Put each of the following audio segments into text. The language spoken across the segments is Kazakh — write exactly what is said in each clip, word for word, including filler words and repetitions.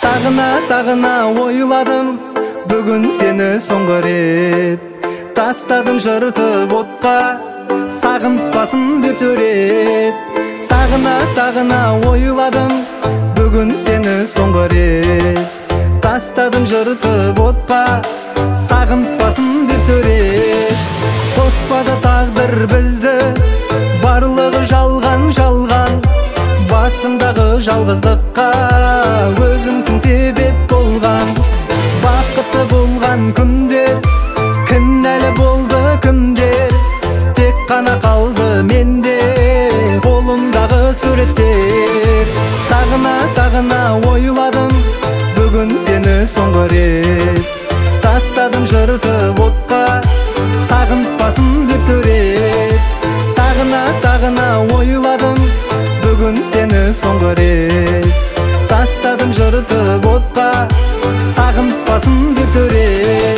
Сагына сагына ойладым, бүгүн сени соңго рет. Тастадым жыртып отка, сагынтпасын деп сурет. Сагына сагына ойладым, бүгүн сени соңго рет. Тастадым жыртып отка, сагынтпасын деп сурет. Коспады тагдыр бизди, барлыгы жалган жалган. Басымдагы жалгыздыкка өзүңсүң себеп болган. Бакытты болган күндөр кимнеле болду кимдер. Тек гана калды менде колумдагы сүрөттөр. Сагына сагына ойладым, бүгүн сени соңго рет. Тастадым жыртып отка, сагынтпасын деп сурет. Сагына сагына ойладым, бүгүн сени соңго рет. Тастадым жыртып отка, сагынтпасын деп сурет.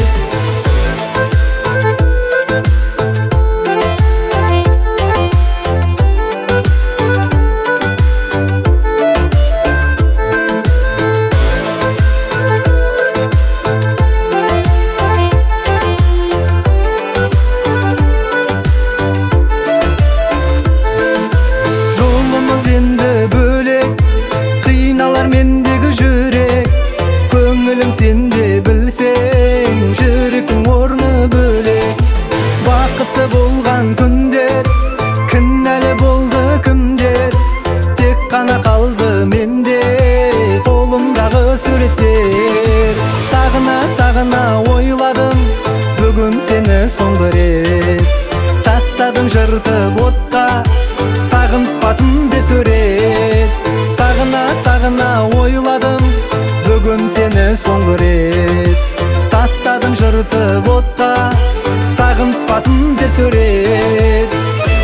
Mendегі жүрек, көңілім сенде білсең, жүректің орны бөлек. Бақытты болған күндер, кінәлі болды кімдер. Тек қана қалды менде қолымдағы суреттер. Сағына сағына ойладым, бүгін сені соңғы рет. Тастадым жыртып отқа, сағынтпасын деп сурет. Сагына сагына ойладым, бүгүн сени соңго рет. Тастадым жыртып отка, сагынтпасын деп сурет.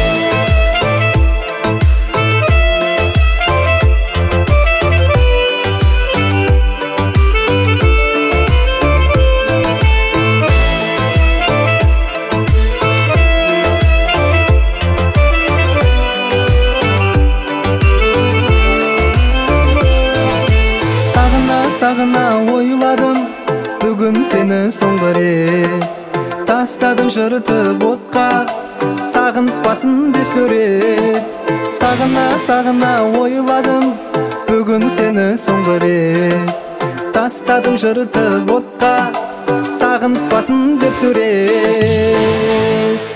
Сагына ойладым, бүгүн сени соңго рет. Тастадым жыртып отка, сагынтпасын деп сурет. Сагына сагына ойладым, бүгүн сени соңго рет. Тастадым жыртып отка, сагынтпасын деп сурет.